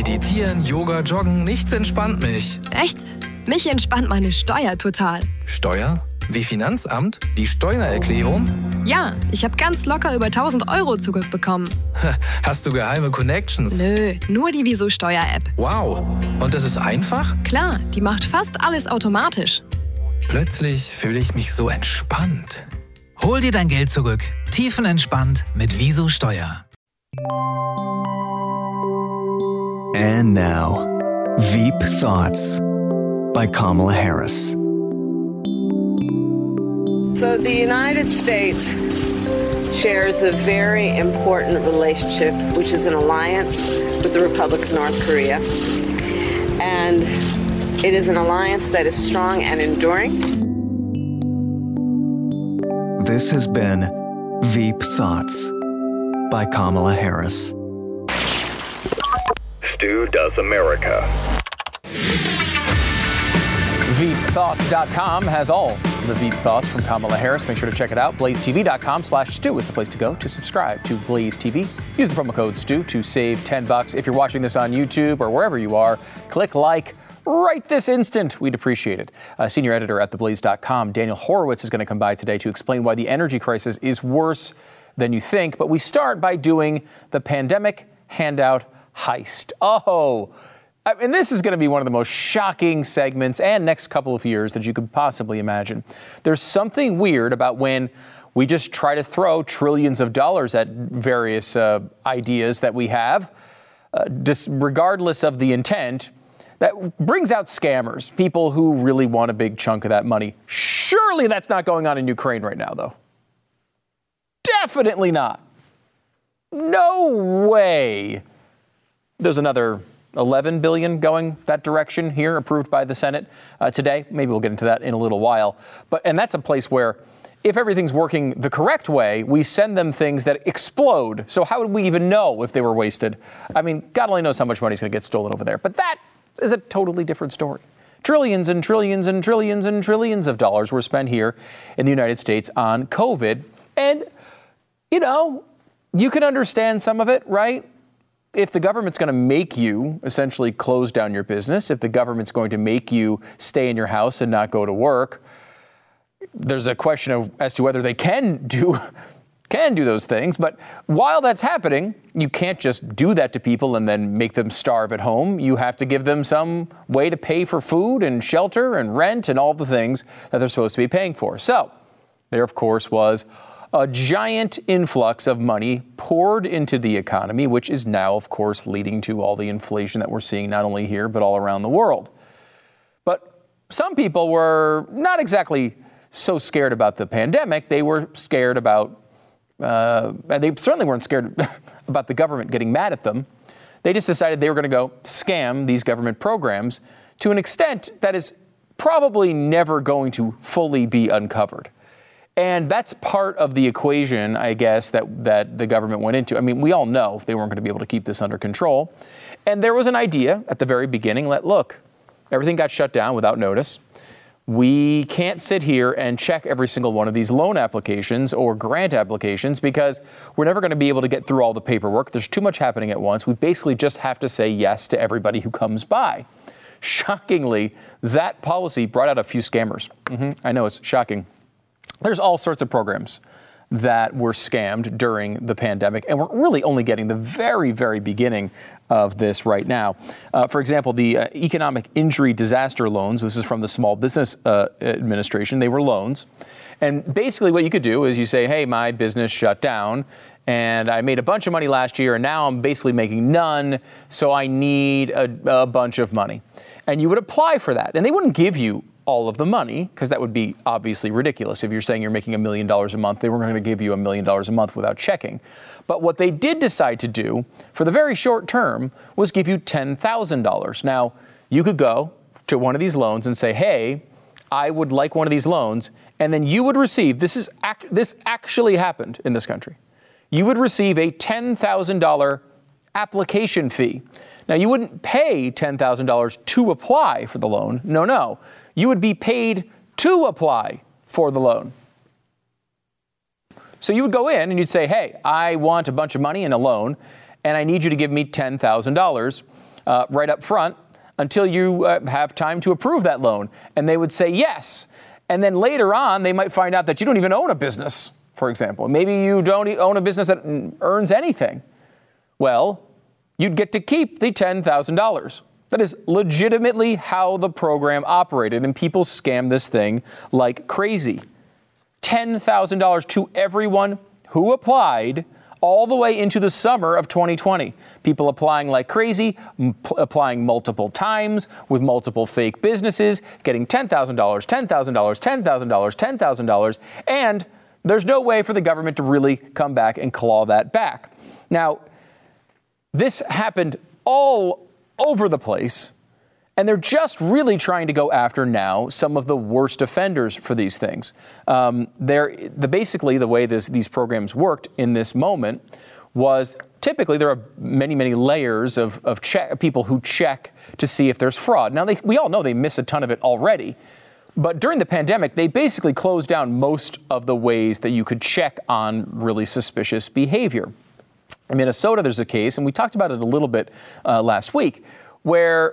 Meditieren, Yoga, Joggen, nichts entspannt mich. Echt? Mich entspannt meine Steuer total. Steuer? Wie Finanzamt? Die Steuererklärung? Ja, ich habe ganz locker über 1.000 Euro zurückbekommen. Hast du geheime Connections? Nö, nur die Wieso Steuer-App. Wow. Und das ist einfach? Klar, die macht fast alles automatisch. Plötzlich fühle ich mich so entspannt. Hol dir dein Geld zurück. Tiefenentspannt mit Wieso Steuer. And now, Veep Thoughts by Kamala Harris. So the United States shares a very important relationship, which is an alliance with the Republic of North Korea. And it is an alliance that is strong and enduring. This has been Veep Thoughts by Kamala Harris. Stu Does America. VeepThoughts.com has all the Veep Thoughts from Kamala Harris. Make sure to check it out. BlazeTV.com/Stu is the place to go to subscribe to Blaze TV. Use the promo code Stu to save $10. If you're watching this on YouTube or wherever you are, click like right this instant. We'd appreciate it. Senior editor at theblaze.com, Daniel Horowitz, is going to come by today to explain why the energy crisis is worse than you think. But we start by doing the pandemic handout heist. And this is going to be one of the most shocking segments and next couple of years that you could possibly imagine. There's something weird about when we just try to throw trillions of dollars at various ideas that we have, regardless of the intent, that brings out scammers, people who really want a big chunk of that money. Surely that's not going on in Ukraine right now, though. Definitely not. No way. There's another 11 billion going that direction here, approved by the Senate today. Maybe we'll get into that in a little while. And that's a place where, if everything's working the correct way, we send them things that explode. So how would we even know if they were wasted? I mean, God only knows how much money's going to get stolen over there. But that is a totally different story. Trillions and trillions and trillions and trillions of dollars were spent here in the United States on COVID. And, you can understand some of it, right? If the government's going to make you essentially close down your business, if the government's going to make you stay in your house and not go to work, there's a question as to whether they can do those things. But while that's happening, you can't just do that to people and then make them starve at home. You have to give them some way to pay for food and shelter and rent and all the things that they're supposed to be paying for. So there, of course, was a giant influx of money poured into the economy, which is now, of course, leading to all the inflation that we're seeing not only here, but all around the world. But some people were not exactly so scared about the pandemic. They were scared about, and they certainly weren't scared about the government getting mad at them. They just decided they were going to go scam these government programs to an extent that is probably never going to fully be uncovered. And that's part of the equation, I guess, that the government went into. I mean, we all know they weren't going to be able to keep this under control. And there was an idea at the very beginning, look, everything got shut down without notice. We can't sit here and check every single one of these loan applications or grant applications because we're never going to be able to get through all the paperwork. There's too much happening at once. We basically just have to say yes to everybody who comes by. Shockingly, that policy brought out a few scammers. I know, it's shocking. There's all sorts of programs that were scammed during the pandemic, and we're really only getting the very, very beginning of this right now. For example, the economic injury disaster loans, this is from the Small Business Administration, they were loans. And basically what you could do is you say, hey, my business shut down, and I made a bunch of money last year, and now I'm basically making none, so I need a bunch of money. And you would apply for that, and they wouldn't give you all of the money, because that would be obviously ridiculous. If you're saying you're making $1 million a month, they weren't going to give you $1 million a month without checking. But what they did decide to do for the very short term was give you $10,000. Now, you could go to one of these loans and say, hey, I would like one of these loans, and then you would receive, this actually happened in this country, you would receive a $10,000 application fee. Now, you wouldn't pay $10,000 to apply for the loan. No. You would be paid to apply for the loan. So you would go in and you'd say, hey, I want a bunch of money in a loan, and I need you to give me $10,000. right up front until you have time to approve that loan. And they would say yes. And then later on, they might find out that you don't even own a business, for example. Maybe you don't own a business that earns anything. Well, you'd get to keep the $10,000. That is legitimately how the program operated, and people scam this thing like crazy. $10,000 to everyone who applied all the way into the summer of 2020. People applying like crazy, applying multiple times with multiple fake businesses, getting $10,000, $10,000, $10,000, $10,000, and there's no way for the government to really come back and claw that back. Now, this happened all over the place, and they're just really trying to go after now some of the worst offenders for these things. Basically, the way these programs worked in this moment was typically there are many, many layers of people who check to see if there's fraud. Now, we all know they miss a ton of it already, but during the pandemic, they basically closed down most of the ways that you could check on really suspicious behavior. In Minnesota, there's a case, and we talked about it a little bit last week, where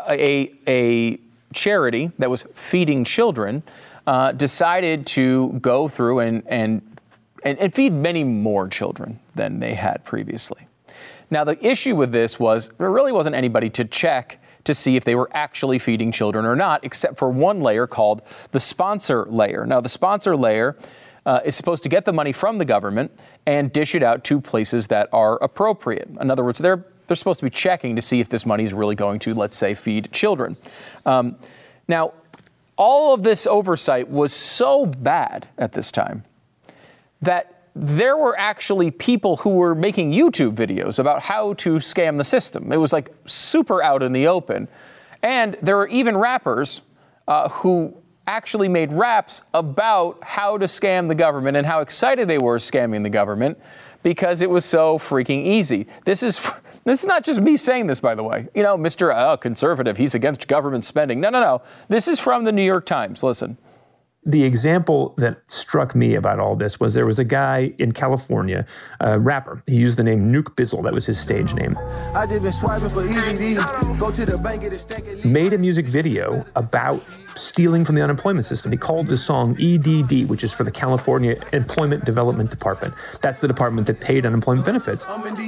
a charity that was feeding children decided to go through and feed many more children than they had previously. Now, the issue with this was there really wasn't anybody to check to see if they were actually feeding children or not, except for one layer called the sponsor layer. Now, the sponsor layer is supposed to get the money from the government and dish it out to places that are appropriate. In other words, they're supposed to be checking to see if this money is really going to, let's say, feed children. Now, all of this oversight was so bad at this time that there were actually people who were making YouTube videos about how to scam the system. It was like super out in the open. And there were even rappers who actually made raps about how to scam the government and how excited they were scamming the government because it was so freaking easy. This is not just me saying this, by the way. You know, Mr. Conservative, he's against government spending. No. This is from the New York Times. Listen. The example that struck me about all this was there was a guy in California, a rapper. He used the name Nuke Bizzle. That was his stage name. I just been swiping for EDD. Go to the bank, get a stack of made a music video about stealing from the unemployment system. He called the song EDD, which is for the California Employment Development Department. That's the department that paid unemployment benefits. And in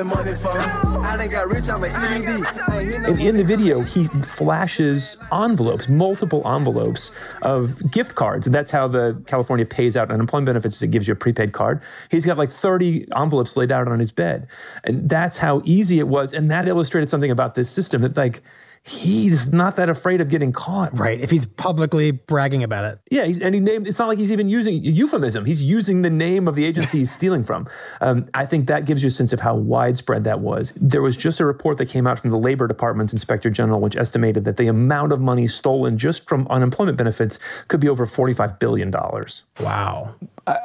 the video, he flashes envelopes, multiple envelopes of gift cards. And that's how the California pays out unemployment benefits. It gives you a prepaid card. He's got like 30 envelopes laid out on his bed. And that's how easy it was. And that illustrated something about this system that, like, he's not that afraid of getting caught. Right, if he's publicly bragging about it. Yeah, it's not like he's even using euphemism. He's using the name of the agency he's stealing from. I think that gives you a sense of how widespread that was. There was just a report that came out from the Labor Department's Inspector General, which estimated that the amount of money stolen just from unemployment benefits could be over $45 billion. Wow.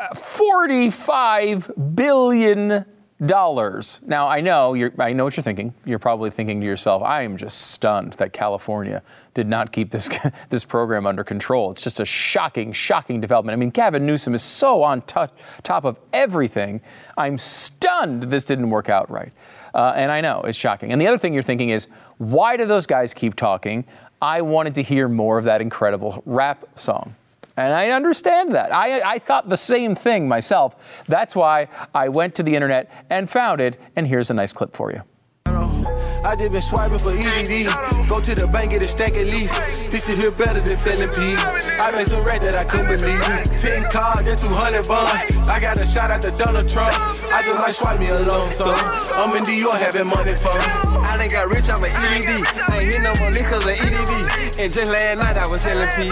$45 billion. Now, I know what you're thinking. You're probably thinking to yourself, I am just stunned that California did not keep this program under control. It's just a shocking development. I mean, Gavin Newsom is so on top of everything. I'm stunned this didn't work out right. And I know, it's shocking. And the other thing you're thinking is, why do those guys keep talking? I wanted to hear more of that incredible rap song. And I understand that. I thought the same thing myself. That's why I went to the internet and found it. And here's a nice clip for you. I just been swiping for EDD. Go to the bank, get a stack at least. This shit here better than selling peas. I made some rap that I couldn't believe. 10 card, then 200 bond. I got a shot at the Donald Trump. I just might swipe me a loan song. I'm in New York having money for. I done got rich off of EDD. I ain't hit no more liquors than EDD. And just last night I was selling peas.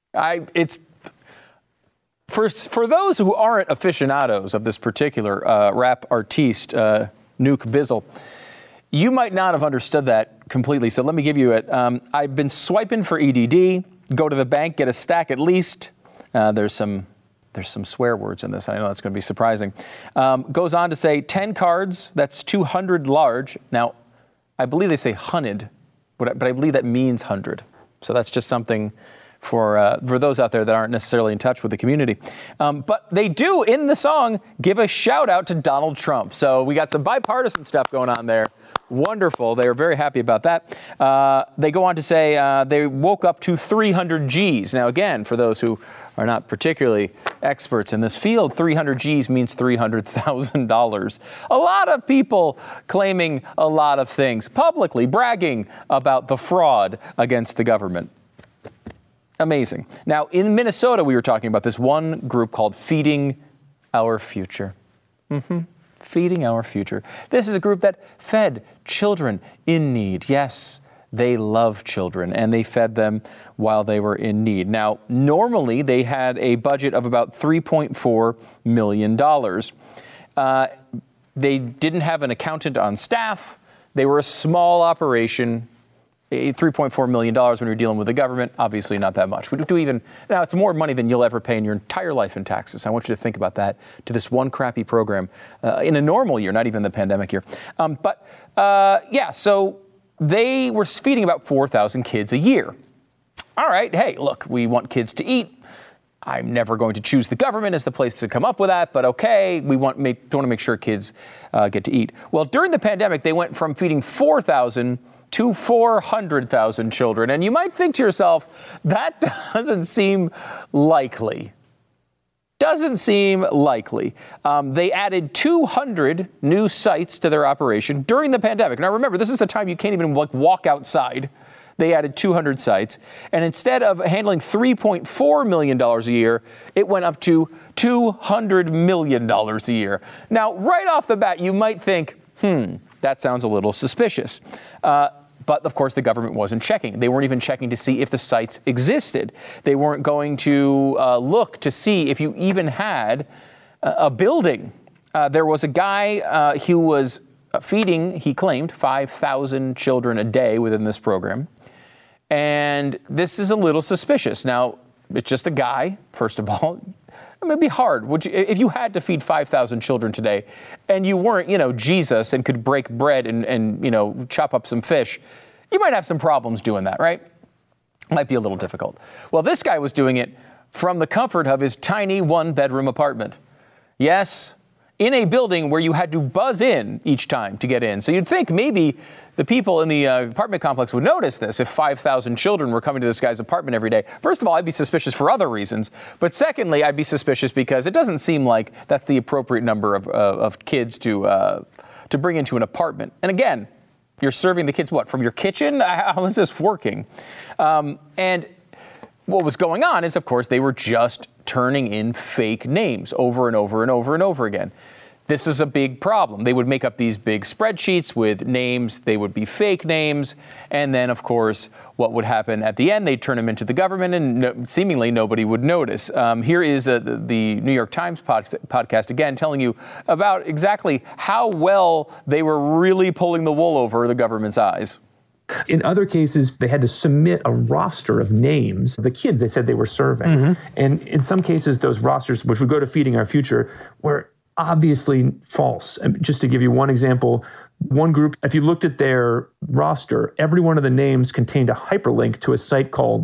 For those who aren't aficionados of this particular rap artiste, Nuke Bizzle, you might not have understood that completely. So let me give you it. I've been swiping for EDD. Go to the bank, get a stack at least. There's some swear words in this. I know that's going to be surprising. Goes on to say 10 cards. That's 200 large. Now, I believe they say hunted, but I believe that means 100. So that's just something for those out there that aren't necessarily in touch with the community. But they do, in the song, give a shout out to Donald Trump. So we got some bipartisan stuff going on there Wonderful. They are very happy about that. They go on to say they woke up to 300 G's. Now, again, for those who are not particularly experts in this field, 300 G's means $300,000. A lot of people claiming a lot of things, publicly bragging about the fraud against the government. Amazing. Now, in Minnesota, we were talking about this one group called Feeding Our Future. Feeding Our Future. This is a group that fed children in need. Yes, they love children, and they fed them while they were in need. Now, normally they had a budget of about $3.4 million. They didn't have an accountant on staff. They were a small operation. $3.4 million when you're dealing with the government, obviously not that much. Now, it's more money than you'll ever pay in your entire life in taxes. I want you to think about that to this one crappy program in a normal year, not even the pandemic year. So they were feeding about 4,000 kids a year. All right, hey, look, we want kids to eat. I'm never going to choose the government as the place to come up with that, but okay, we want to make sure kids get to eat. Well, during the pandemic, they went from feeding 4,000 to 400,000 children. And you might think to yourself, that doesn't seem likely. Doesn't seem likely. They added 200 new sites to their operation during the pandemic. Now remember, this is a time you can't even walk outside. They added 200 sites. And instead of handling $3.4 million a year, it went up to $200 million a year. Now, right off the bat, you might think, that sounds a little suspicious. But, of course, the government wasn't checking. They weren't even checking to see if the sites existed. They weren't going to look to see if you even had a building. There was a guy who was feeding, he claimed, 5,000 children a day within this program. And this is a little suspicious. Now, it's just a guy, first of all. I mean, it'd be hard. If you had to feed 5,000 children today and you weren't, Jesus and could break bread and chop up some fish, you might have some problems doing that, right? Might be a little difficult. Well, this guy was doing it from the comfort of his tiny one-bedroom apartment. Yes, in a building where you had to buzz in each time to get in. So you'd think maybe the people in the apartment complex would notice this if 5,000 children were coming to this guy's apartment every day. First of all, I'd be suspicious for other reasons. But secondly, I'd be suspicious because it doesn't seem like that's the appropriate number of kids to bring into an apartment. And again, you're serving the kids what, from your kitchen? How is this working? And what was going on is, of course, they were just turning in fake names over and over and over and over again. This is a big problem. They would make up these big spreadsheets with names. They would be fake names. And then, of course, what would happen at the end? They'd turn them into the government and seemingly nobody would notice. Here is the New York Times podcast, again, telling you about exactly how well they were really pulling the wool over the government's eyes. In other cases, they had to submit a roster of names of the kids they said they were serving. And in some cases, those rosters, which would go to Feeding Our Future, were obviously false. Just to give you one example, one group, if you looked at their roster, every one of the names contained a hyperlink to a site called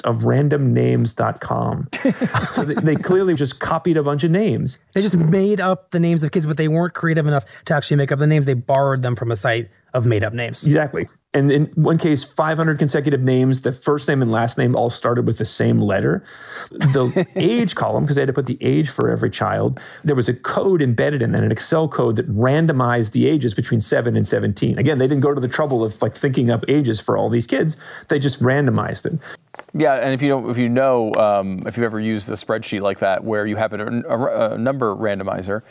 listofrandomnames.com. So they clearly just copied a bunch of names. They just made up the names of kids, but they weren't creative enough to actually make up the names. They borrowed them from a site of made up names. Exactly. And in one case, 500 consecutive names, the first name and last name all started with the same letter. The age column, because they had to put the age for every child, there was a code embedded in that, an Excel code that randomized the ages between 7 and 17. Again, they didn't go to the trouble of thinking up ages for all these kids. They just randomized it. Yeah, and if you've ever used a spreadsheet like that where you have a number randomizer,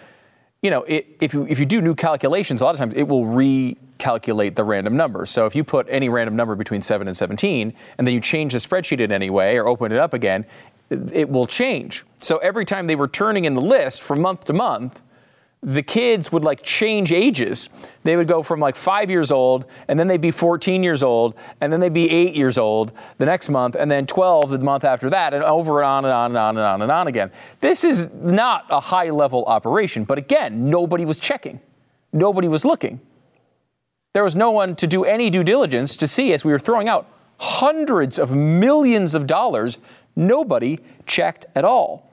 if you do new calculations, a lot of times it will recalculate the random number. So if you put any random number between 7 and 17, and then you change the spreadsheet in any way or open it up again, it will change. So every time they were turning in the list from month to month, the kids would change ages. They would go from 5 years old, and then they'd be 14 years old, and then they'd be 8 years old the next month, and then 12 the month after that, and over and on and on and on and on and on again. This is not a high-level operation, but again, nobody was checking. Nobody was looking. There was no one to do any due diligence to see, as we were throwing out hundreds of millions of dollars, nobody checked at all.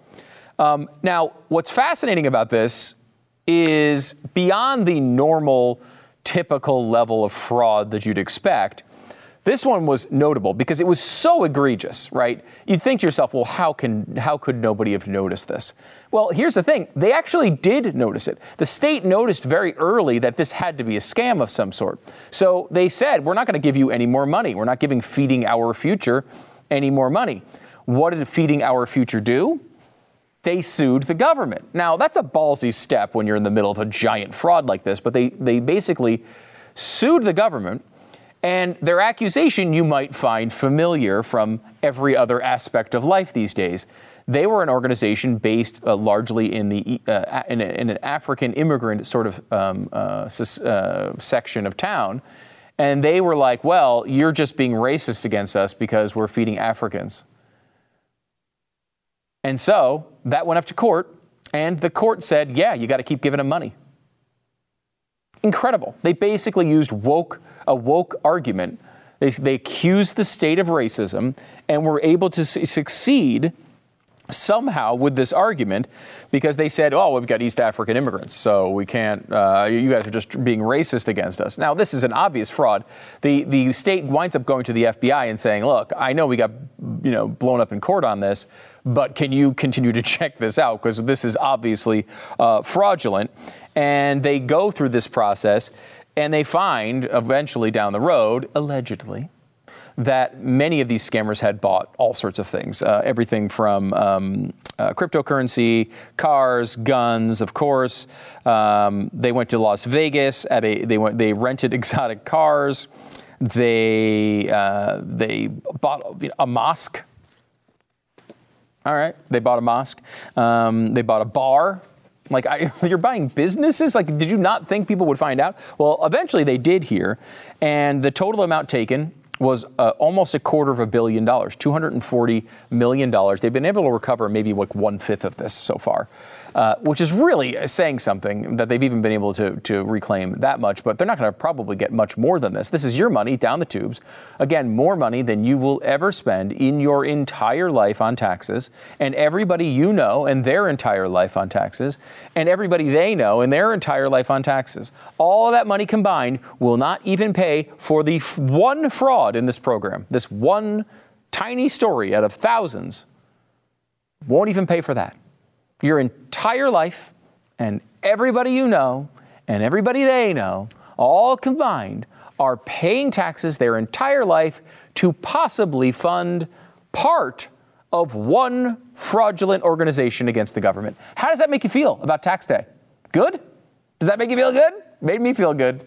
Now, what's fascinating about this is beyond the normal typical level of fraud that you'd expect. This one was notable because it was so egregious, right? You'd think to yourself, well, how could nobody have noticed this? Well, here's the thing. They actually did notice it. The state noticed very early that this had to be a scam of some sort. So they said, we're not going to give you any more money. We're not giving Feeding Our Future any more money. What did Feeding Our Future do? They sued the government. Now, that's a ballsy step when you're in the middle of a giant fraud like this, but they basically sued the government. And their accusation you might find familiar from every other aspect of life these days. They were an organization based largely in an African immigrant sort of section of town. And they were like, well, you're just being racist against us because we're feeding Africans. And so that went up to court, and the court said, yeah, you got to keep giving them money. Incredible. They basically used a woke argument. They accused the state of racism and were able to succeed somehow with this argument because they said, oh, we've got East African immigrants, so we can't, you guys are just being racist against us. Now, this is an obvious fraud. The state winds up going to the FBI and saying, look, I know we got blown up in court on this, but can you continue to check this out? Because this is obviously fraudulent. And they go through this process, and they find eventually down the road, allegedly, that many of these scammers had bought all sorts of things, everything from cryptocurrency, cars, guns, of course. They went to Las Vegas they rented exotic cars. They bought a mosque. All right, they bought a mosque. They bought a bar. You're buying businesses? Did you not think people would find out? Well, eventually they did here, and the total amount taken was almost $250 million, $240 million. They've been able to recover maybe 1/5 of this so far, which is really saying something that they've even been able to reclaim that much, but they're not going to probably get much more than this. This is your money down the tubes. Again, more money than you will ever spend in your entire life on taxes, and everybody you know and their entire life on taxes, and everybody they know and their entire life on taxes. All of that money combined will not even pay for the one fraud in this program. This one tiny story out of thousands won't even pay for that. Your entire life and everybody you know and everybody they know, all combined, are paying taxes their entire life to possibly fund part of one fraudulent organization against the government. How does that make you feel about tax day? Good? Does that make you feel good? Made me feel good.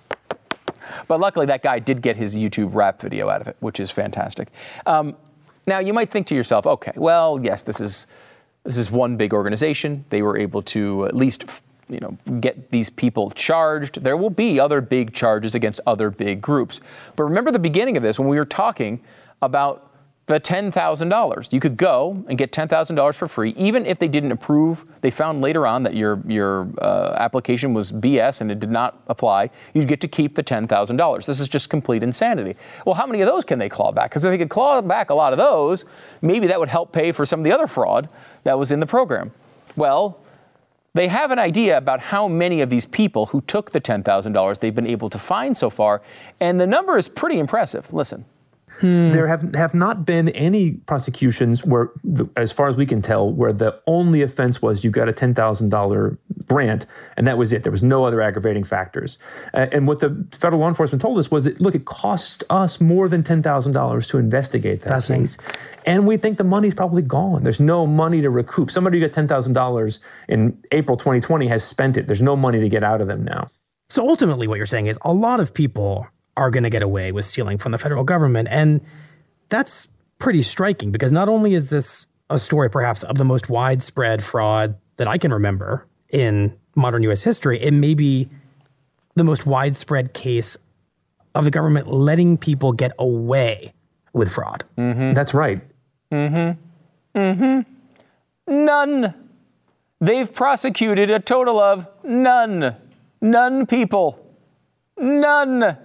But luckily, that guy did get his YouTube rap video out of it, which is fantastic. Now, you might think to yourself, okay, well, yes, this is one big organization. They were able to at least, get these people charged. There will be other big charges against other big groups. But remember the beginning of this when we were talking about the $10,000. You could go and get $10,000 for free, even if they didn't approve. They found later on that your application was BS and it did not apply. You'd get to keep the $10,000. This is just complete insanity. Well, how many of those can they claw back? Because if they could claw back a lot of those, maybe that would help pay for some of the other fraud that was in the program. Well, they have an idea about how many of these people who took the $10,000 they've been able to find so far, and the number is pretty impressive. Listen. There have not been any prosecutions where, as far as we can tell, where the only offense was you got a $10,000 grant, and that was it. There was no other aggravating factors. And what the federal law enforcement told us was that, look, it cost us more than $10,000 to investigate that case. And we think the money's probably gone. There's no money to recoup. Somebody who got $10,000 in April 2020 has spent it. There's no money to get out of them now. So ultimately what you're saying is a lot of people are going to get away with stealing from the federal government. And that's pretty striking because not only is this a story perhaps of the most widespread fraud that I can remember in modern U.S. history, it may be the most widespread case of the government letting people get away with fraud. Mm-hmm. That's right. Mm-hmm. Mm-hmm. None. They've prosecuted a total of none. None people. None.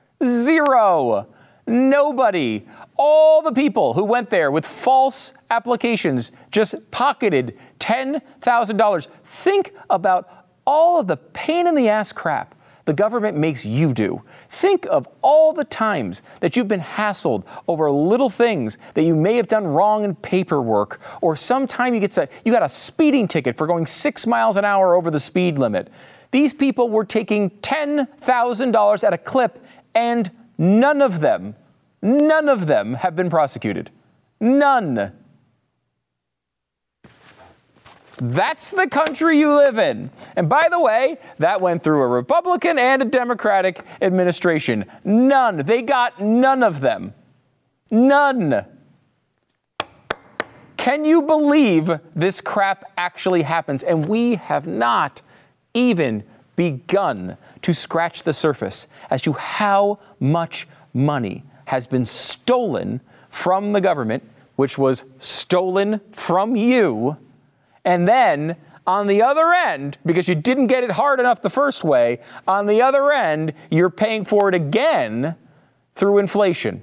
Zero. Nobody. All the people who went there with false applications just pocketed $10,000. Think about all of the pain in the ass crap the government makes you do. Think of all the times that you've been hassled over little things that you may have done wrong in paperwork, or sometime you got a speeding ticket for going 6 miles an hour over the speed limit. These people were taking $10,000 at a clip, and none of them have been prosecuted. None. That's the country you live in. And by the way, that went through a Republican and a Democratic administration. None. They got none of them. None. Can you believe this crap actually happens? And we have not even begun to scratch the surface as to how much money has been stolen from the government, which was stolen from you. And then on the other end, because you didn't get it hard enough the first way, on the other end, you're paying for it again through inflation.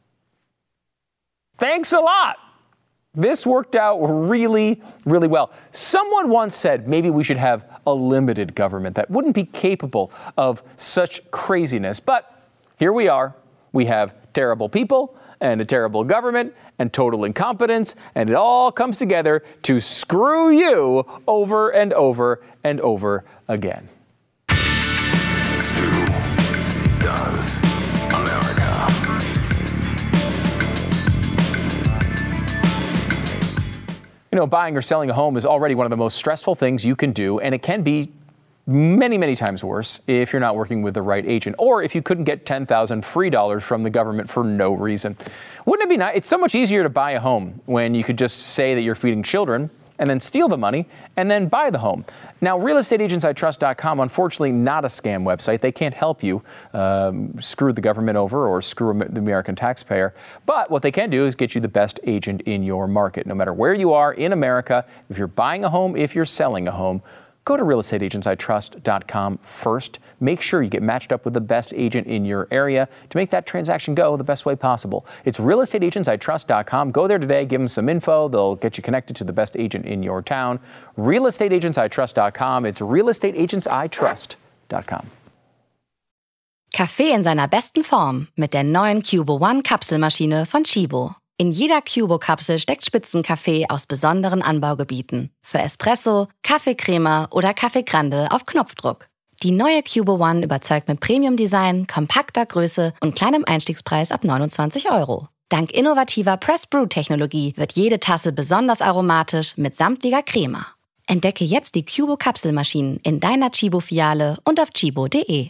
Thanks a lot. This worked out really, really well. Someone once said maybe we should have a limited government that wouldn't be capable of such craziness. But here we are. We have terrible people and a terrible government and total incompetence, and it all comes together to screw you over and over and over again. You know, buying or selling a home is already one of the most stressful things you can do, and it can be many, many times worse if you're not working with the right agent, or if you couldn't get $10,000 free from the government for no reason. Wouldn't it be nice? It's so much easier to buy a home when you could just say that you're feeding children and then steal the money and then buy the home. Now, realestateagentsitrust.com, unfortunately not a scam website. They can't help you screw the government over or screw the American taxpayer. But what they can do is get you the best agent in your market, no matter where you are in America. If you're buying a home, if you're selling a home, go to realestateagentsitrust.com first. Make sure you get matched up with the best agent in your area to make that transaction go the best way possible. It's realestateagentsitrust.com. Go there today, give them some info. They'll get you connected to the best agent in your town. Realestateagentsitrust.com. It's realestateagentsitrust.com. Kaffee in seiner besten Form mit der neuen Cubo One Kapselmaschine von Chibo. In jeder Cubo-Kapsel steckt Spitzenkaffee aus besonderen Anbaugebieten. Für Espresso, Kaffeecrema oder Kaffee Grande auf Knopfdruck. Die neue Cubo One überzeugt mit Premium-Design, kompakter Größe und kleinem Einstiegspreis ab 29 €. Dank innovativer Press-Brew-Technologie wird jede Tasse besonders aromatisch mit samtiger Crema. Entdecke jetzt die Cubo-Kapselmaschinen in deiner Chibo-Filiale und auf chibo.de.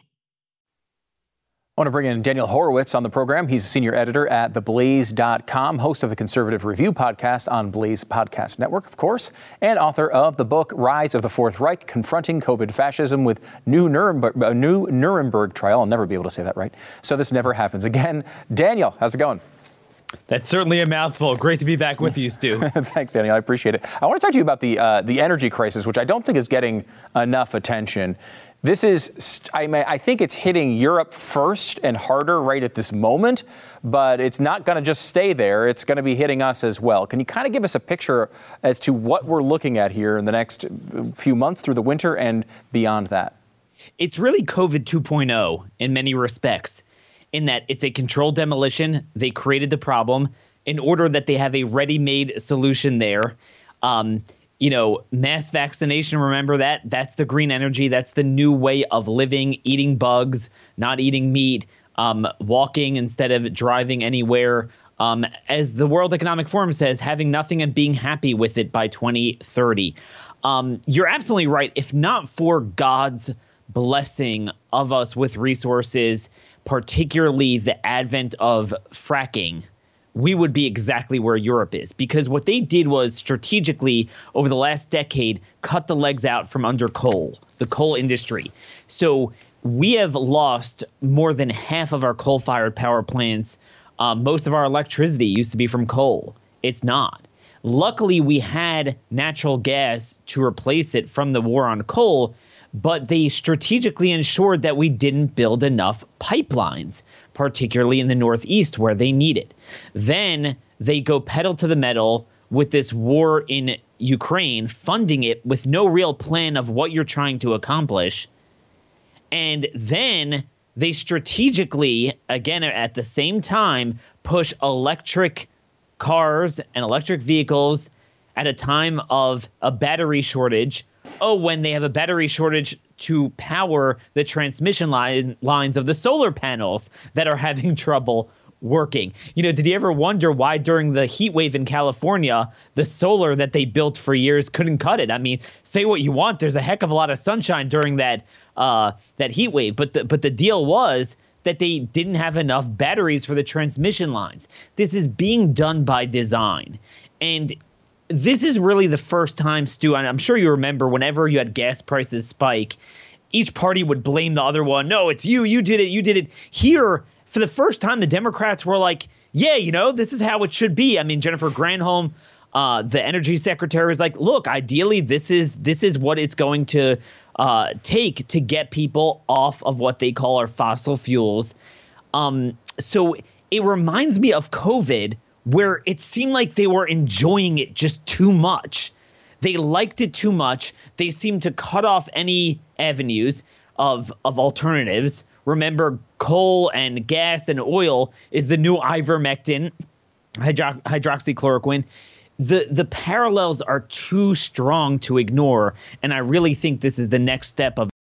I want to bring in Daniel Horowitz on the program. He's a senior editor at TheBlaze.com, host of the Conservative Review podcast on Blaze Podcast Network, of course, and author of the book Rise of the Fourth Reich, Confronting COVID Fascism with a new Nuremberg trial. I'll never be able to say that right. So this never happens again. Daniel, how's it going? That's certainly a mouthful. Great to be back with you, Stu. Thanks, Daniel. I appreciate it. I want to talk to you about the energy crisis, which I don't think is getting enough attention. This is, I think it's hitting Europe first and harder right at this moment, but it's not going to just stay there. It's going to be hitting us as well. Can you kind of give us a picture as to what we're looking at here in the next few months through the winter and beyond that? It's really COVID 2.0 in many respects, in that it's a controlled demolition. They created the problem in order that they have a ready-made solution there. Mass vaccination, remember that? That's the green energy. That's the new way of living, eating bugs, not eating meat, walking instead of driving anywhere. As the World Economic Forum says, having nothing and being happy with it by 2030. You're absolutely right. If not for God's blessing of us with resources, particularly the advent of fracking, we would be exactly where Europe is, because what they did was strategically over the last decade cut the legs out from under coal, the coal industry. So we have lost more than half of our coal-fired power plants. Most of our electricity used to be from coal. It's not. Luckily, we had natural gas to replace it from the war on coal, but they strategically ensured that we didn't build enough pipelines, particularly in the Northeast where they need it. Then they go pedal to the metal with this war in Ukraine, funding it with no real plan of what you're trying to accomplish. And then they strategically, again, at the same time, push electric cars and electric vehicles at a time of a battery shortage. Oh, when they have a battery shortage to power the transmission lines of the solar panels that are having trouble working. Did you ever wonder why during the heat wave in California, the solar that they built for years couldn't cut it? I mean, say what you want, there's a heck of a lot of sunshine during that heat wave, but the deal was that they didn't have enough batteries for the transmission lines. This is being done by design. And this is really the first time, Stu, and I'm sure you remember whenever you had gas prices spike, each party would blame the other one. No, it's you did it. Here, for the first time, the Democrats were like, yeah, this is how it should be. I mean, Jennifer Granholm, the energy secretary, was like, look, ideally, this is what it's going to take to get people off of what they call our fossil fuels. So it reminds me of COVID, where it seemed like they were enjoying it just too much. They liked it too much. They seemed to cut off any avenues of alternatives. Remember, coal and gas and oil is the new ivermectin, hydroxychloroquine. The parallels are too strong to ignore, and I really think this is the next step of.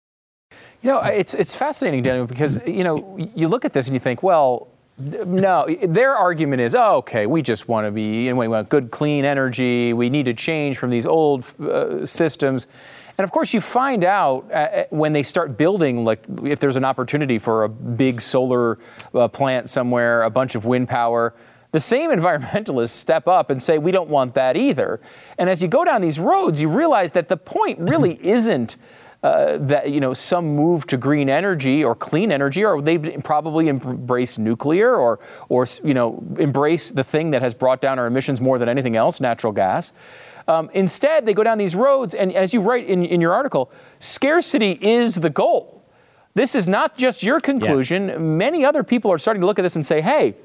It's fascinating, Daniel, because you look at this and you think, well, no, their argument is, okay, we just want to we want good, clean energy. We need to change from these old systems. And of course, you find out when they start building, like if there's an opportunity for a big solar plant somewhere, a bunch of wind power, the same environmentalists step up and say, we don't want that either. And as you go down these roads, you realize that the point really isn't that, some move to green energy or clean energy, or they probably embrace nuclear or embrace the thing that has brought down our emissions more than anything else, natural gas. Instead, they go down these roads, and as you write in your article, scarcity is the goal. This is not just your conclusion. Yes. Many other people are starting to look at this and say, hey,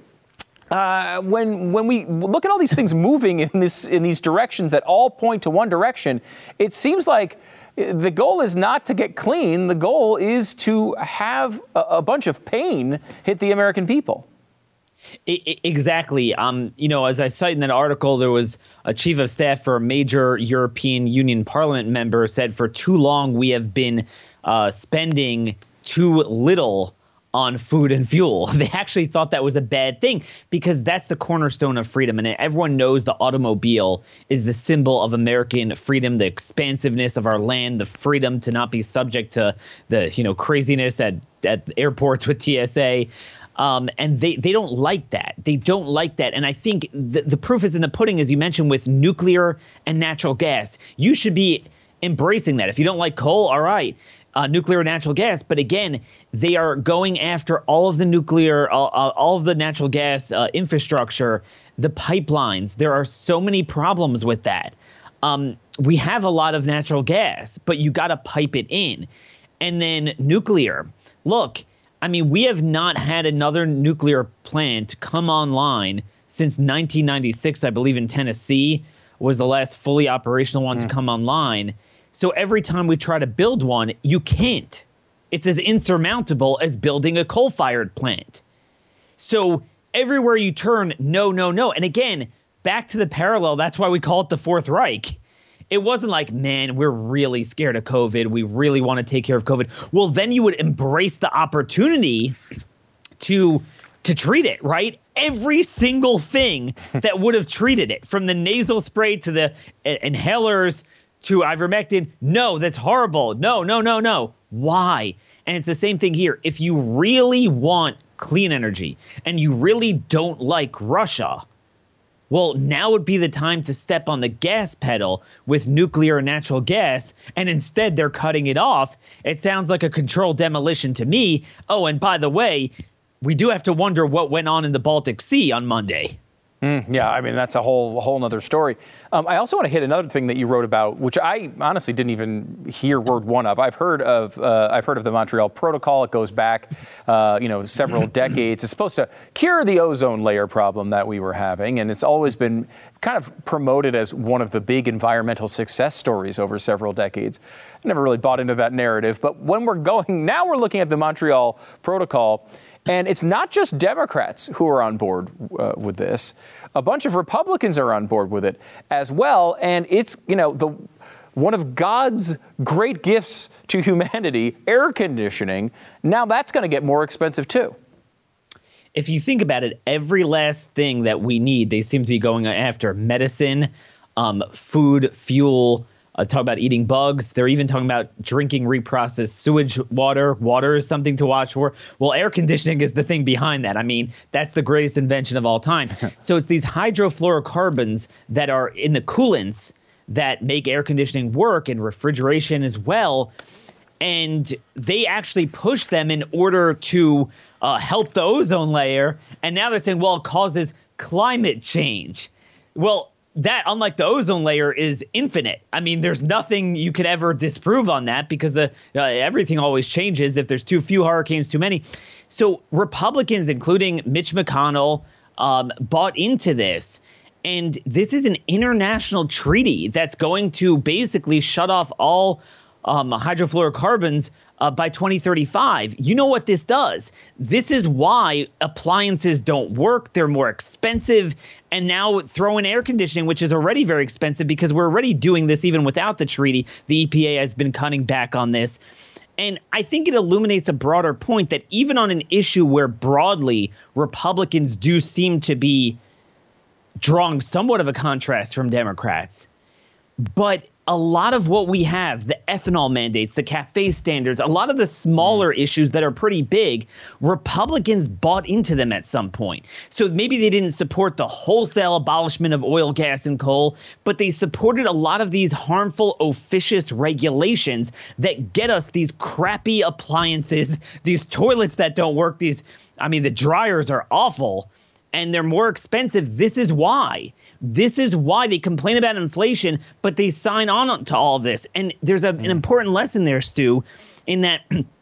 when we look at all these things moving in these directions that all point to one direction, it seems like the goal is not to get clean. The goal is to have a bunch of pain hit the American people. Exactly. As I cite in that article, there was a chief of staff for a major European Union Parliament member said, for too long we have been spending too little on food and fuel. They actually thought that was a bad thing because that's the cornerstone of freedom. And everyone knows the automobile is the symbol of American freedom, the expansiveness of our land, the freedom to not be subject to the craziness at airports with TSA. And they don't like that. They don't like that. And I think the proof is in the pudding, as you mentioned, with nuclear and natural gas. You should be embracing that. If you don't like coal, all right. Nuclear and natural gas. But again, they are going after all of the nuclear, all of the natural gas infrastructure, the pipelines. There are so many problems with that. We have a lot of natural gas, but you got to pipe it in. And then nuclear. Look, I mean, we have not had another nuclear plant come online since 1996, I believe, in Tennessee was the last fully operational one to come online. So every time we try to build one, you can't. It's as insurmountable as building a coal-fired plant. So everywhere you turn, no, no, no. And again, back to the parallel, that's why we call it the Fourth Reich. It wasn't like, man, we're really scared of COVID. We really want to take care of COVID. Well, then you would embrace the opportunity to treat it, right? Every single thing that would have treated it, from the nasal spray to the inhalers to ivermectin. No, that's horrible. No, no, no, no. Why? And it's the same thing here. If you really want clean energy and you really don't like Russia, well, now would be the time to step on the gas pedal with nuclear and natural gas, and instead they're cutting it off. It sounds like a controlled demolition to me. Oh, and by the way, we do have to wonder what went on in the Baltic Sea on Monday. Yeah, I mean, that's a whole nother story. I also want to hit another thing that you wrote about, which I honestly didn't even hear word one of. I've heard of the Montreal Protocol. It goes back, several decades. It's supposed to cure the ozone layer problem that we were having, and it's always been kind of promoted as one of the big environmental success stories over several decades. I never really bought into that narrative, but when we're looking at the Montreal Protocol. And it's not just Democrats who are on board with this. A bunch of Republicans are on board with it as well. And it's, one of God's great gifts to humanity, air conditioning. Now that's going to get more expensive, too. If you think about it, every last thing that we need, they seem to be going after: medicine, food, fuel. Talk about eating bugs. They're even talking about drinking reprocessed sewage water. Water is something to watch for. Well, air conditioning is the thing behind that. I mean, that's the greatest invention of all time. So it's these hydrofluorocarbons that are in the coolants that make air conditioning work, and refrigeration as well. And they actually push them in order to help the ozone layer. And now they're saying, well, it causes climate change. Well, that, unlike the ozone layer, is infinite. I mean, there's nothing you could ever disprove on that, because everything always changes. If there's too few hurricanes, too many. So Republicans, including Mitch McConnell, bought into this. And this is an international treaty that's going to basically shut off all hydrofluorocarbons by 2035. You know what this does? This is why appliances don't work. They're more expensive. And now throw in air conditioning, which is already very expensive, because we're already doing this even without the treaty. The EPA has been cutting back on this. And I think it illuminates a broader point that even on an issue where broadly Republicans do seem to be drawing somewhat of a contrast from Democrats, but a lot of what we have, the ethanol mandates, the CAFE standards, a lot of the smaller issues that are pretty big, Republicans bought into them at some point. So maybe they didn't support the wholesale abolishment of oil, gas, and coal, but they supported a lot of these harmful, officious regulations that get us these crappy appliances, these toilets that don't work, the dryers are awful, and they're more expensive. This is why. This is why they complain about inflation, but they sign on to all this. And there's an important lesson there, Stu, in that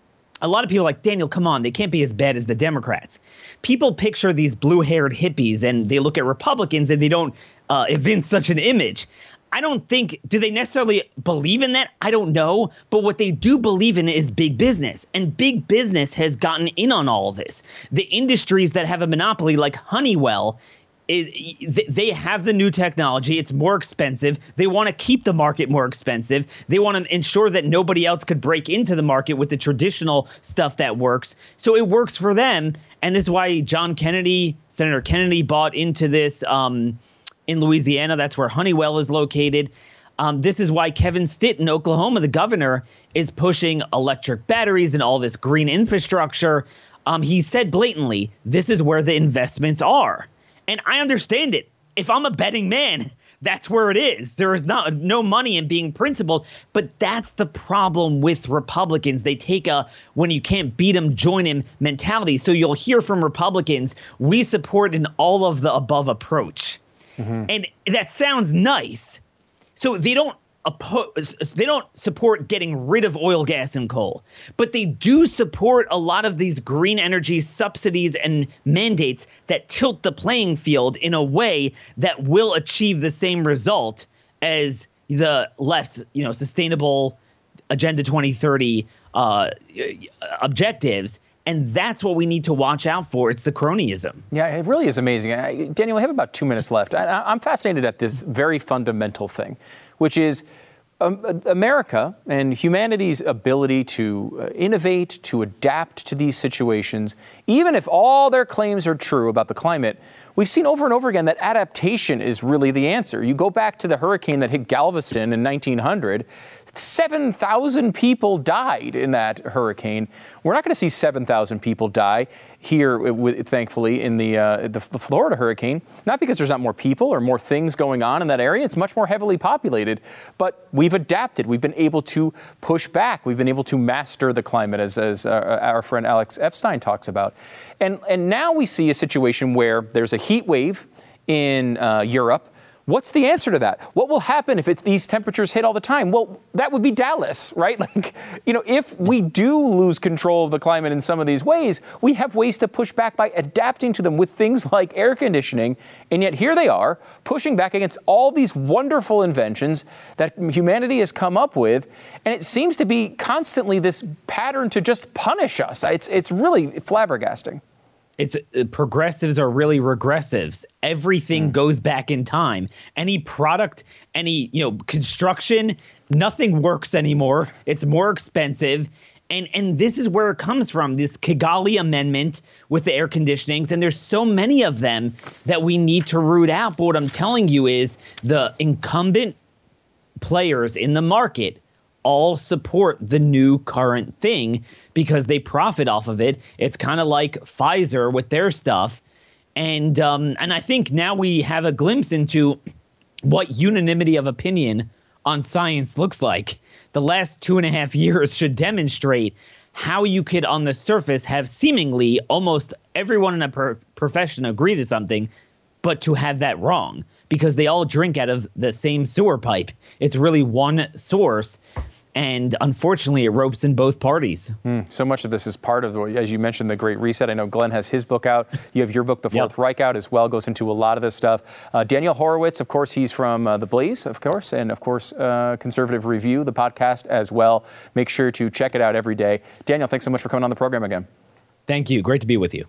a lot of people are like, Daniel, come on, they can't be as bad as the Democrats. People picture these blue-haired hippies, and they look at Republicans, and they don't evince such an image. I don't think, do they necessarily believe in that? I don't know. But what they do believe in is big business. And big business has gotten in on all of this. The industries that have a monopoly, like Honeywell, they have the new technology. It's more expensive. They want to keep the market more expensive. They want to ensure that nobody else could break into the market with the traditional stuff that works. So it works for them. And this is why Senator Kennedy bought into this in Louisiana. That's where Honeywell is located. This is why Kevin Stitt in Oklahoma, the governor, is pushing electric batteries and all this green infrastructure. He said blatantly, this is where the investments are. And I understand it. If I'm a betting man, that's where it is. There is no money in being principled. But that's the problem with Republicans. They take a when you can't beat them, join him mentality. So you'll hear from Republicans, we support an all of the above approach. Mm-hmm. And that sounds nice. So they don't support getting rid of oil, gas, and coal, but they do support a lot of these green energy subsidies and mandates that tilt the playing field in a way that will achieve the same result as the less, sustainable Agenda 2030 objectives. And that's what we need to watch out for. It's the cronyism. Yeah, it really is amazing. Daniel, I have about 2 minutes left. I'm fascinated at this very fundamental thing, which is America and humanity's ability to innovate, to adapt to these situations. Even if all their claims are true about the climate, we've seen over and over again that adaptation is really the answer. You go back to the hurricane that hit Galveston in 1900, 7,000 people died in that hurricane. We're not going to see 7,000 people die here, thankfully, in the Florida hurricane. Not because there's not more people or more things going on in that area. It's much more heavily populated. But we've adapted. We've been able to push back. We've been able to master the climate, as our friend Alex Epstein talks about. And now we see a situation where there's a heat wave in Europe. What's the answer to that? What will happen if these temperatures hit all the time? Well, that would be Dallas, right? If we do lose control of the climate in some of these ways, we have ways to push back by adapting to them with things like air conditioning. And yet here they are pushing back against all these wonderful inventions that humanity has come up with. And it seems to be constantly this pattern to just punish us. It's really flabbergasting. Progressives are really regressives. Everything goes back in time. Any product, any construction, nothing works anymore. It's more expensive. And this is where it comes from, this Kigali Amendment with the air conditionings. And there's so many of them that we need to root out. But what I'm telling you is the incumbent players in the market all support the new current thing because they profit off of it. It's kind of like Pfizer with their stuff. And I think now we have a glimpse into what unanimity of opinion on science looks like. The last 2.5 years should demonstrate how you could, on the surface, have seemingly almost everyone in a profession agree to something, but to have that wrong because they all drink out of the same sewer pipe. It's really one source. And unfortunately, it ropes in both parties. So much of this is part of, as you mentioned, the Great Reset. I know Glenn has his book out. You have your book, The Fourth Reich, out as well. Goes into a lot of this stuff. Daniel Horowitz, of course, he's from The Blaze, of course. And, of course, Conservative Review, the podcast as well. Make sure to check it out every day. Daniel, thanks so much for coming on the program again. Thank you. Great to be with you.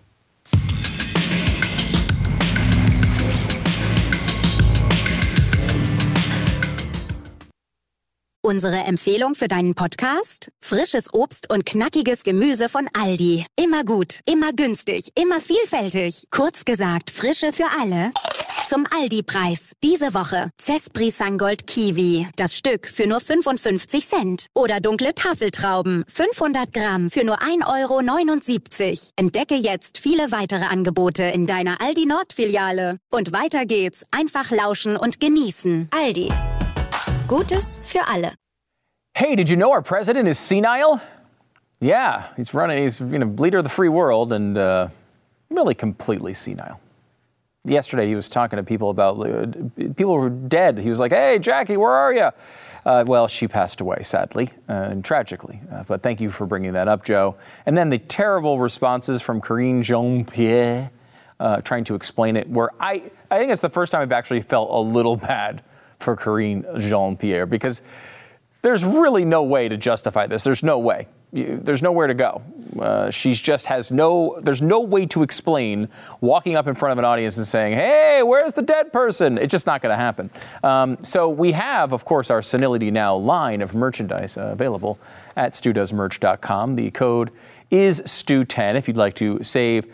Unsere Empfehlung für deinen Podcast? Frisches Obst und knackiges Gemüse von Aldi. Immer gut, immer günstig, immer vielfältig. Kurz gesagt, Frische für alle. Zum Aldi-Preis. Diese Woche Cespri Sangold Kiwi. Das Stück für nur 55 Cent. Oder dunkle Tafeltrauben. 500 Gramm für nur 1,79 €. Entdecke jetzt viele weitere Angebote in deiner Aldi Nord-Filiale. Und weiter geht's. Einfach lauschen und genießen. Aldi. Gutes für alle. Hey, did you know our president is senile? Yeah, he's leader of the free world and really completely senile. Yesterday, he was talking to people about people who were dead. He was like, hey, Jackie, where are you? Well, she passed away, sadly, and tragically. But thank you for bringing that up, Joe. And then the terrible responses from Karine Jean-Pierre trying to explain it, where I think it's the first time I've actually felt a little bad for Karine Jean-Pierre, because there's really no way to justify this. There's no way. There's nowhere to go. There's no way to explain walking up in front of an audience and saying, hey, where's the dead person? It's just not going to happen. So we have, of course, our Senility Now line of merchandise available at StuDoesMerch.com. The code is STU10 if you'd like to save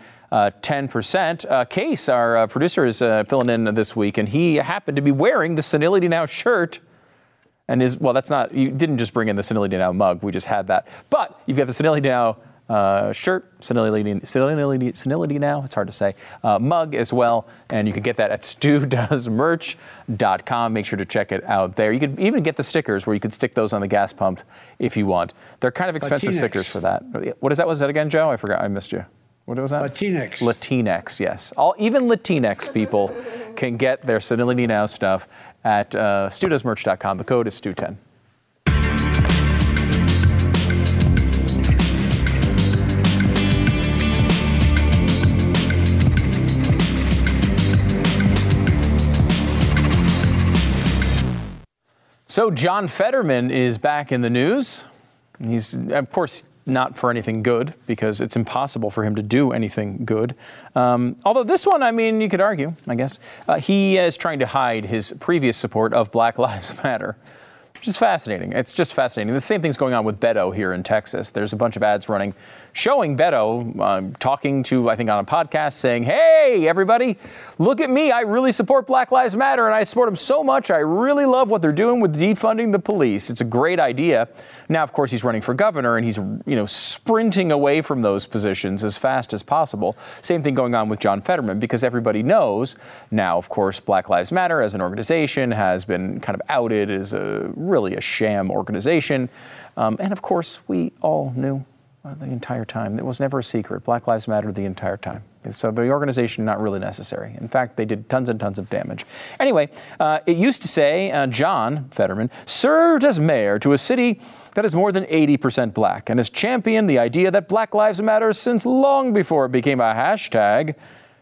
10%. Case, our producer, is filling in this week, and he happened to be wearing the Senility Now shirt. And you didn't just bring in the Senility Now mug, we just had that. But you've got the Senility Now shirt, Senility Now, it's hard to say, mug as well. And you can get that at StuDoesMerch.com. Make sure to check it out there. You could even get the stickers where you could stick those on the gas pump if you want. They're kind of expensive Latinx. Stickers for that. What is that? Was that again, Joe? I forgot. I missed you. What was that? Latinx. Latinx, yes. Even Latinx people can get their Senility Now stuff at StuDoesMerch.com. The code is STU10. So John Fetterman is back in the news. He's, of course, not for anything good, because it's impossible for him to do anything good. Although this one, you could argue, I guess. He is trying to hide his previous support of Black Lives Matter, which is fascinating. It's just fascinating. The same thing's going on with Beto here in Texas. There's a bunch of ads running showing Beto talking to, I think, on a podcast saying, hey, everybody, look at me. I really support Black Lives Matter, and I support them so much. I really love what they're doing with defunding the police. It's a great idea. Now, of course, he's running for governor, and he's, sprinting away from those positions as fast as possible. Same thing going on with John Fetterman, because everybody knows now, of course, Black Lives Matter as an organization has been kind of outed as really a sham organization. And, of course, we all knew the entire time. It was never a secret. Black Lives Matter the entire time. So the organization, not really necessary. In fact, they did tons and tons of damage. Anyway, it used to say John Fetterman served as mayor to a city that is more than 80% black and has championed the idea that Black Lives Matter since long before it became a hashtag.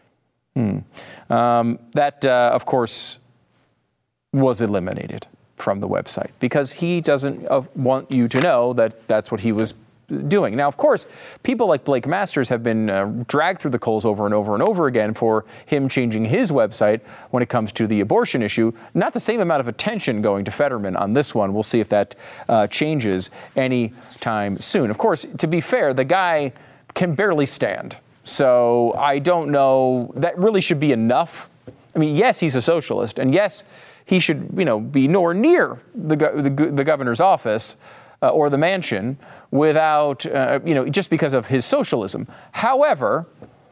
That, of course, was eliminated from the website because he doesn't want you to know that that's what he was doing. Now, of course, people like Blake Masters have been dragged through the coals over and over and over again for him changing his website when it comes to the abortion issue. Not the same amount of attention going to Fetterman on this one. We'll see if that changes anytime soon. Of course, to be fair, the guy can barely stand. So I don't know. That really should be enough. I mean, yes, he's a socialist, and yes, he should, be nowhere near the governor's office or the mansion without, just because of his socialism. However,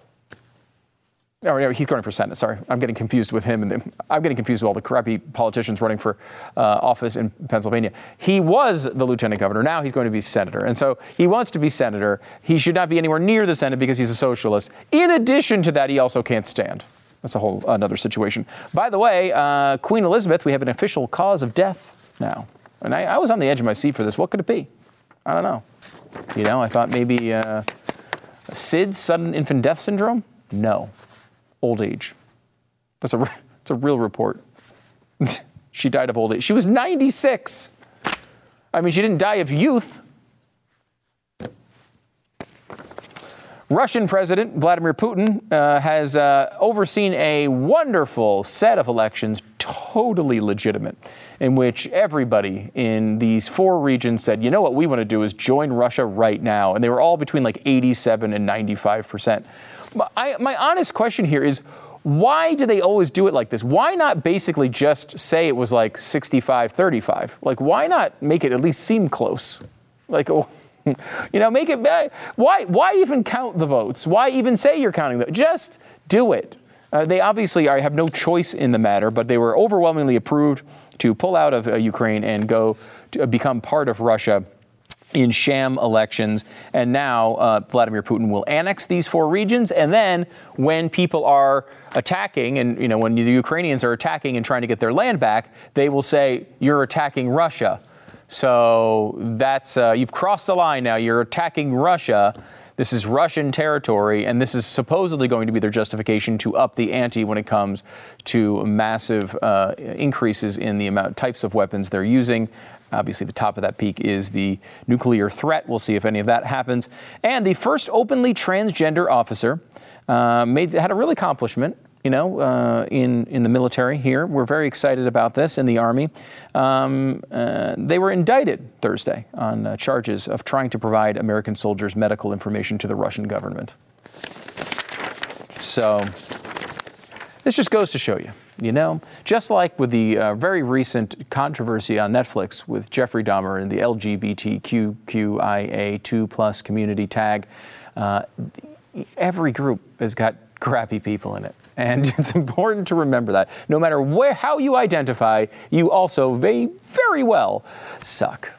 he's running for Senate. Sorry, I'm getting confused with him, and I'm getting confused with all the crappy politicians running for office in Pennsylvania. He was the lieutenant governor. Now he's going to be senator, and so he wants to be senator. He should not be anywhere near the Senate because he's a socialist. In addition to that, he also can't stand. That's a whole another situation. By the way, Queen Elizabeth, we have an official cause of death now. And I was on the edge of my seat for this. What could it be? I don't know. I thought maybe SIDS, sudden infant death syndrome? No. Old age. It's a real report. She died of old age. She was 96. I mean, she didn't die of youth. Russian President Vladimir Putin has overseen a wonderful set of elections, totally legitimate, in which everybody in these 4 regions said, you know what we want to do is join Russia right now. And they were all between like 87 and 95%. My honest question here is, why do they always do it like this? Why not basically just say it was like 65-35? Like, why not make it at least seem close? Like, make it, why even count the votes? Why even say you're counting them? Just do it. They obviously have no choice in the matter, but they were overwhelmingly approved to pull out of Ukraine and go to become part of Russia in sham elections. And now Vladimir Putin will annex these 4 regions. And then when people are attacking and, when the Ukrainians are attacking and trying to get their land back, they will say, you're attacking Russia. So that's, you've crossed the line now. You're attacking Russia. This is Russian territory, and this is supposedly going to be their justification to up the ante when it comes to massive increases in the types of weapons they're using. Obviously, the top of that peak is the nuclear threat. We'll see if any of that happens. And the first openly transgender officer had a real accomplishment. In the military here. We're very excited about this in the Army. They were indicted Thursday on charges of trying to provide American soldiers medical information to the Russian government. So this just goes to show you, just like with the very recent controversy on Netflix with Jeffrey Dahmer and the LGBTQIA2+ community tag, every group has got crappy people in it. And it's important to remember that no matter how you identify, you also may very well suck.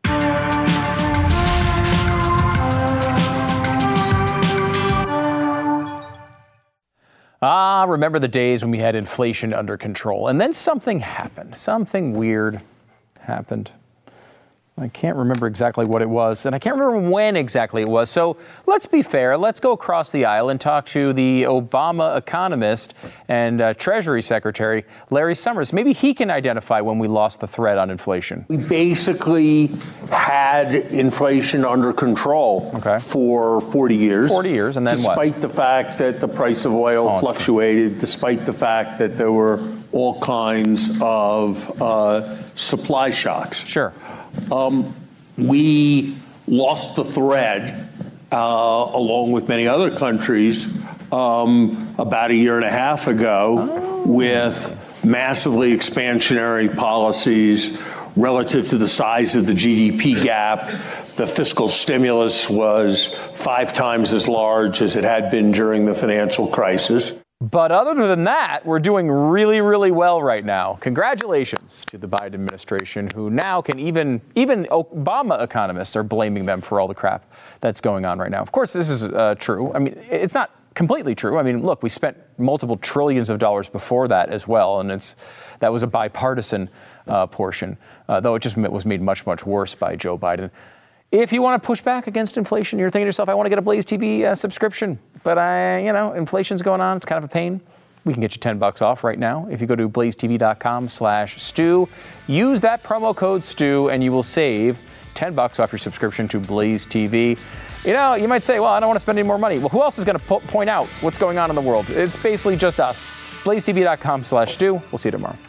Remember the days when we had inflation under control, and then something happened. Something weird happened. I can't remember exactly what it was, and I can't remember when exactly it was. So let's be fair. Let's go across the aisle and talk to the Obama economist and Treasury Secretary, Larry Summers. Maybe he can identify when we lost the thread on inflation. We basically had inflation under control for 40 years. 40 years, and then despite the fact that the price of oil fluctuated, despite the fact that there were all kinds of supply shocks. Sure. We lost the thread, along with many other countries, about a year and a half ago with massively expansionary policies relative to the size of the GDP gap. The fiscal stimulus was 5 times as large as it had been during the financial crisis. But other than that, we're doing really, really well right now. Congratulations to the Biden administration, who now can even Obama economists are blaming them for all the crap that's going on right now. Of course, this is true. I mean, it's not completely true. I mean, look, we spent multiple trillions of dollars before that as well, and that was a bipartisan portion, though it just was made much, much worse by Joe Biden. If you want to push back against inflation, you're thinking to yourself, I want to get a Blaze TV subscription, but inflation's going on. It's kind of a pain. We can get you $10 off right now. If you go to blazetv.com/Stu, use that promo code Stu, and you will save $10 off your subscription to Blaze TV. You might say, well, I don't want to spend any more money. Well, who else is going to point out what's going on in the world? It's basically just us. blazetv.com/Stu. We'll see you tomorrow.